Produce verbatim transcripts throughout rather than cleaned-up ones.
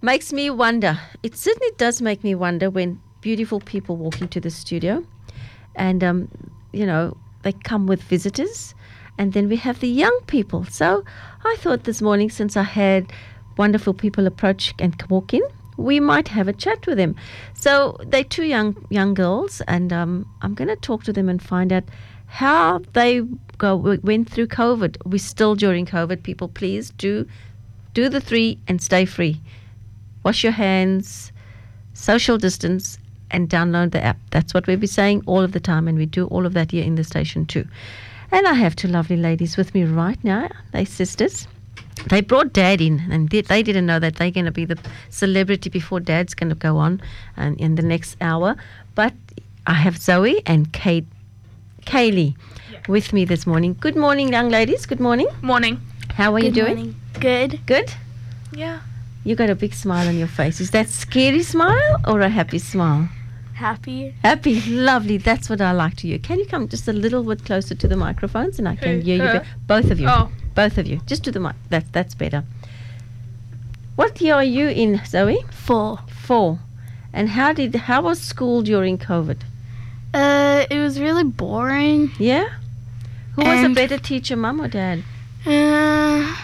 Makes me wonder. It certainly does make me wonder when beautiful people walk into the studio and, um, you know, they come with visitors and then we have the young people. So I thought this morning, since I had wonderful people approach and walk in, we might have a chat with them. So they're two young young girls, and um, I'm going to talk to them and find out how they go went through COVID. We're still during COVID. People, please do do the three and stay free. Wash your hands, social distance, and download the app. That's what we'll be saying all of the time, and we do all of that here in the station too. And I have two lovely ladies with me right now. They're sisters. They brought Dad in, and did, they didn't know that they're going to be the celebrity before Dad's going to go on and in the next hour. But I have Zoe and Kate, Kaylee yeah. with me this morning. Good morning, young ladies. Good morning. Morning. How are Good you doing? Morning. Good. Good? Yeah. You got a big smile on your face. Is that scary smile or a happy smile? Happy. Happy, lovely. That's what I like to hear. Can you come just a little bit closer to the microphones and I can Who? hear you? Her? Be- both of you. Oh. Both of you. Just to the mic. That, that's better. What year are you in, Zoe? Four. Four. And how did how was school during COVID? Uh, it was really boring. Yeah? Who was a And- better teacher, Mum or Dad? Uh,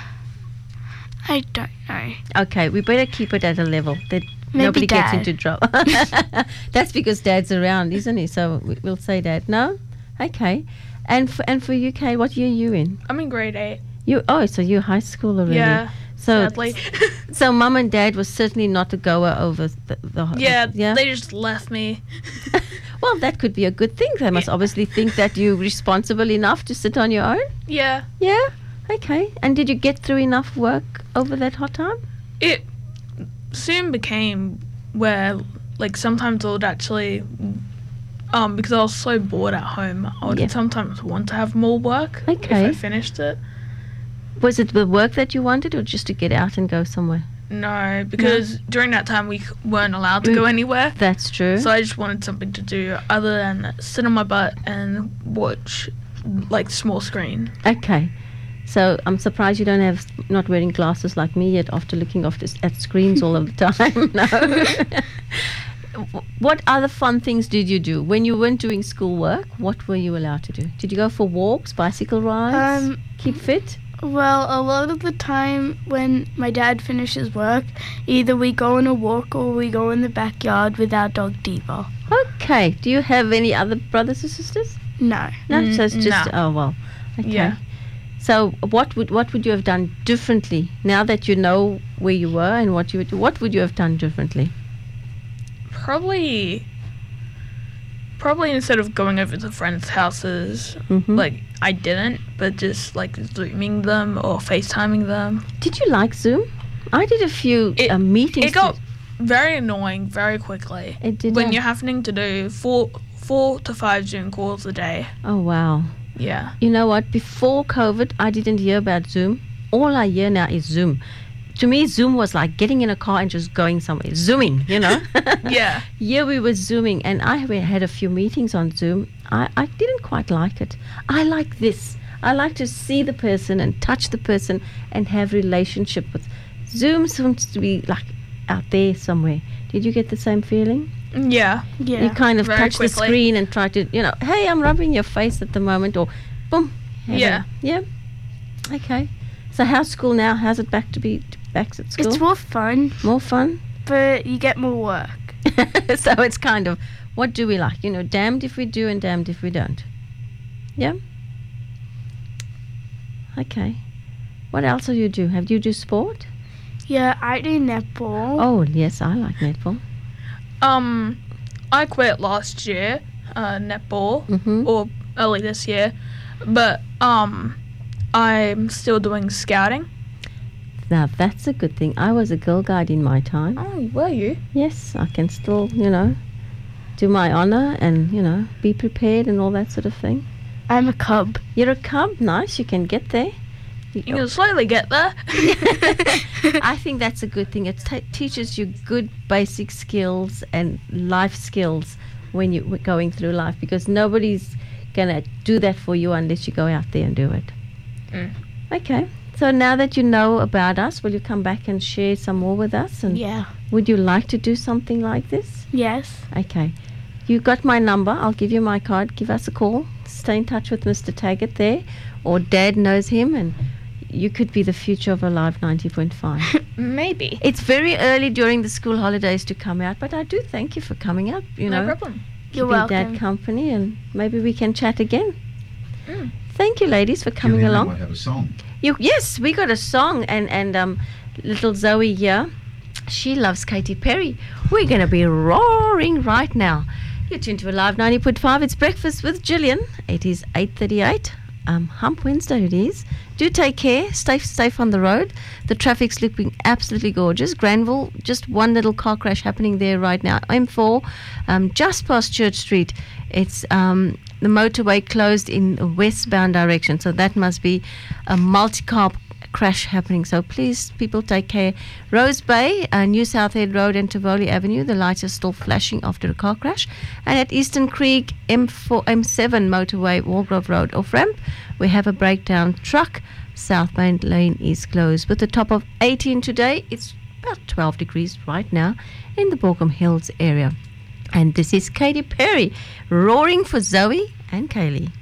I don't know. Okay, we better keep it at a level that Maybe nobody gets Dad. into trouble. That's because Dad's around, isn't he? So we- we'll say Dad. No? Okay. And for, and for you, Kay, what year are you in? I'm in grade eight. You Oh, so you're high school already. Yeah. So, Sadly. so Mum and Dad was certainly not a goer over the... the yeah, yeah? They just left me. Well, that could be a good thing. They must Yeah. obviously think that you're responsible enough to sit on your own. Yeah. Yeah? Okay. And did you get through enough work over that hot time? It soon became where, like, sometimes I would actually, um, because I was so bored at home, I would Yeah. sometimes want to have more work Okay. if I finished it. Was it the work that you wanted or just to get out and go somewhere? No, because during that time we c- weren't allowed to Mm. go anywhere. That's true. So I just wanted something to do other than sit on my butt and watch, like, small screen. Okay. So I'm surprised you don't have not wearing glasses like me yet after looking after, at screens all of the time. No. What other fun things did you do when you weren't doing schoolwork? What were you allowed to do? Did you go for walks, bicycle rides, Um, keep fit? Well, a lot of the time when my dad finishes work, either we go on a walk or we go in the backyard with our dog Diva. Okay. Do you have any other brothers or sisters? No. No. Mm, so it's just no. oh well. Okay. Yeah. So what would what would you have done differently now that you know where you were and what you would, what would you have done differently? Probably, probably instead of going over to friends' houses, Mhm. like, I didn't, but just, like, Zooming them or FaceTiming them. Did you like Zoom? I did a few It- uh, meetings. It got to- very annoying very quickly It did. when uh, you're having to do four, four to five Zoom calls a day. Oh wow. Yeah. You know what? Before COVID, I didn't hear about Zoom. All I hear now is Zoom. To me, Zoom was like getting in a car and just going somewhere. Zooming, you know? Yeah. Yeah, we were Zooming, and I we had a few meetings on Zoom. I, I didn't quite like it. I like this. I like to see the person and touch the person and have relationship with. Zoom seems to be like out there somewhere. Did you get the same feeling? Yeah. Yeah. You kind of Very touch the quickly. screen and try to, you know, hey, I'm rubbing your face at the moment, or boom. have Yeah. a- yeah. Okay. So how's school now? How's it back to be back at school? It's more fun, More fun? but you get more work. So it's kind of, what do we like? You know, damned if we do and damned if we don't. Yeah? Okay. What else do you do? Have you do sport? Yeah, I do netball. Oh, yes, I like netball. Um, I quit last year, uh, netball, Mm-hmm. or early this year, but, um, I'm still doing scouting. Now, that's a good thing. I was a Girl Guide in my time. Oh, were you? Yes, I can still, you know, do my honor and, you know, be prepared and all that sort of thing. I'm a cub. You're a cub. Nice. You can get there. You can slowly get there. I think that's a good thing. It t- teaches you good basic skills and life skills when you're going through life, because nobody's going to do that for you unless you go out there and do it. Mm. Okay. So now that you know about us, will you come back and share some more with us? And Yeah. would you like to do something like this? Yes. Okay. You got my number. I'll give you my card. Give us a call. Stay in touch with Mister Taggart there, or Dad knows him, and you could be the future of Alive ninety point five. Maybe. It's very early during the school holidays to come out, but I do thank you for coming up. You No know, problem. You're keeping welcome. Dad company, and maybe we can chat again. Mm. Thank you, ladies, for coming Julian along. might have a song. You, yes, we got a song, and and um, little Zoe here, she loves Katy Perry. We're going to be roaring right now. You're tuned to Alive ninety point five. It's Breakfast with Gillian. It is eight thirty-eight. Um, Hump Wednesday it is. Do take care. Stay safe on the road. The traffic's looking absolutely gorgeous. Granville, just one little car crash happening there right now. M four, um, just past Church Street. It's um, the motorway closed in the westbound direction. So that must be a multi-car crash happening. So please, people, take care. Rose Bay, uh, New South Head Road and Tivoli Avenue, the lights are still flashing after a car crash. And at Eastern Creek, M four, M seven motorway, Walgrove Road off ramp, we have a breakdown truck. Southbound lane is closed. With the top of eighteen today, it's about twelve degrees right now in the Borkham Hills area. And this is Katy Perry roaring for Zoe and Kaylee.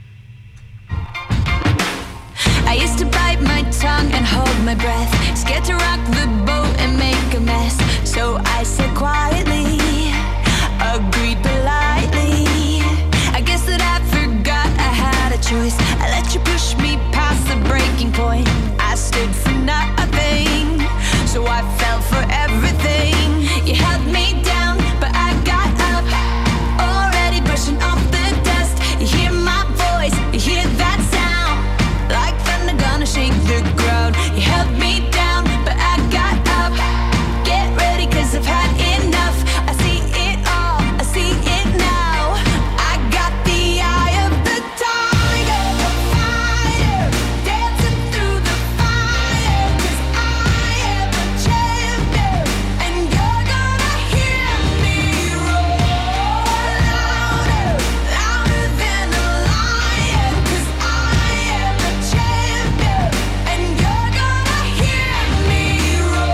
I used to bite my tongue and hold my breath, scared to rock the boat and make a mess. So I said quietly, agreed politely. I guess that I forgot I had a choice. I let you push me past the breaking point. I stood for nothing, so I fell for everything. You held me down, but I got up, already brushing off the dust. You hear my voice, you hear that sound, like thunder gonna shake the ground. You held me down, but I got up. Get ready, cause I've had enough. I see it all, I see it now. I got the eye of the tiger, the fire, dancing through the fire. Cause I am a champion, and you're gonna hear me roar louder, louder than a lion. Cause I am a champion, and you're gonna hear me roar.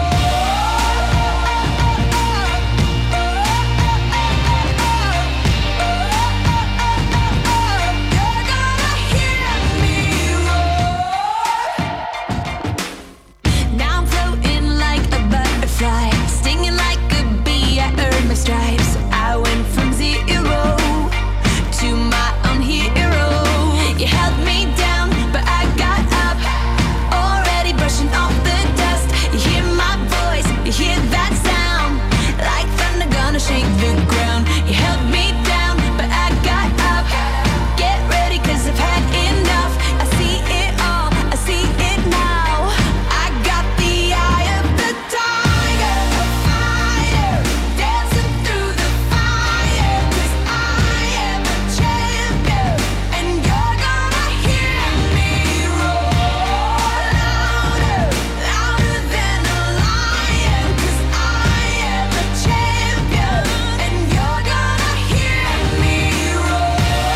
You're gonna hear me roar. Now I'm floating like a butterfly, stinging like a bee. I earned my stripes. I went from zero to my own hero. You held me down, but I got up, already brushing off the dust. You hear my voice, you hear that sound, like thunder gonna shake the ground. You held me down, but I got up. Get ready, cause I've had enough. I see it all, I see it now. I got the eye of the tiger, the fire, dancing through the fire. Cause I am a champion, and you're gonna hear me roar louder, louder than a lion. Cause I am a champion, and you're gonna hear me roar.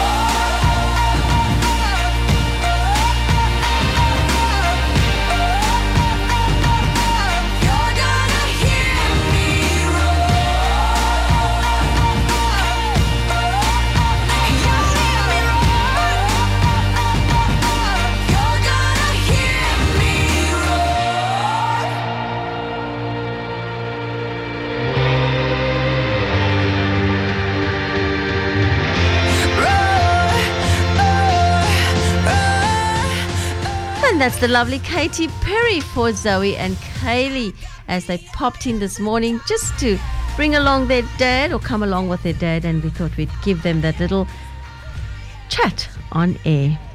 You're gonna hear me And that's the lovely Katy Perry for Zoe and Kaylee as they popped in this morning just to bring along their dad or come along with their dad, and we thought we'd give them that little chat on air.